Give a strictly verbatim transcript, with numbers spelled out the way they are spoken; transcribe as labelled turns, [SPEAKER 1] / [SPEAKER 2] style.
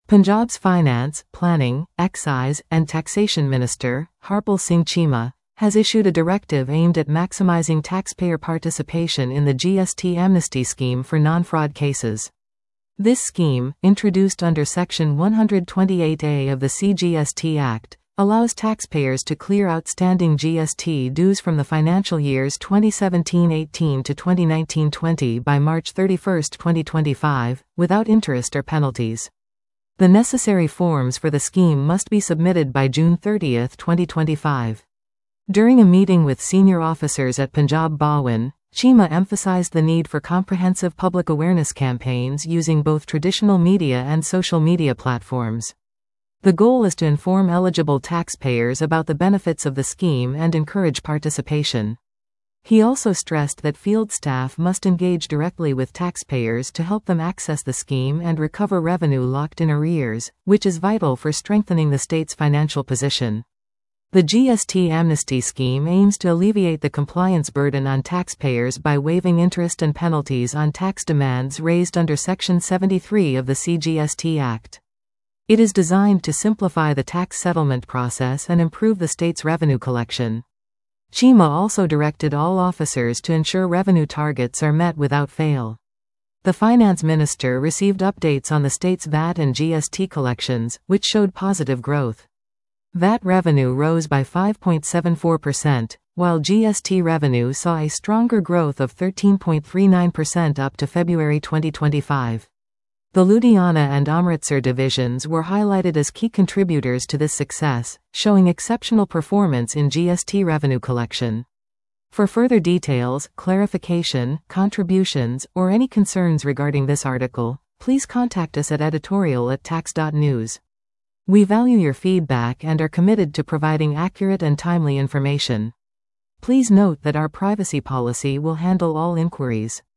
[SPEAKER 1] Punjab's Finance, Planning, Excise, and Taxation Minister, Harpal Singh Cheema, has issued a directive aimed at maximizing taxpayer participation in the G S T amnesty scheme for non-fraud cases. This scheme, introduced under Section one twenty-eight A of the C G S T Act, allows taxpayers to clear outstanding G S T dues from the financial years twenty seventeen eighteen to twenty nineteen twenty by March thirty-first twenty twenty-five, without interest or penalties. The necessary forms for the scheme must be submitted by June thirtieth twenty twenty-five. During a meeting with senior officers at Punjab Bawin, Cheema emphasized the need for comprehensive public awareness campaigns using both traditional media and social media platforms. The goal is to inform eligible taxpayers about the benefits of the scheme and encourage participation. He also stressed that field staff must engage directly with taxpayers to help them access the scheme and recover revenue locked in arrears, which is vital for strengthening the state's financial position. The G S T amnesty scheme aims to alleviate the compliance burden on taxpayers by waiving interest and penalties on tax demands raised under Section seventy-three of the C G S T Act. It is designed to simplify the tax settlement process and improve the state's revenue collection. Cheema also directed all officers to ensure revenue targets are met without fail. The finance minister received updates on the state's V A T and G S T collections, which showed positive growth. V A T revenue rose by five point seven four percent, while G S T revenue saw a stronger growth of thirteen point three nine percent up to February twenty twenty-five. The Ludhiana and Amritsar divisions were highlighted as key contributors to this success, showing exceptional performance in G S T revenue collection. For further details, clarification, contributions, or any concerns regarding this article, please contact us at editorial at tax dot news. We value your feedback and are committed to providing accurate and timely information. Please note that our privacy policy will handle all inquiries.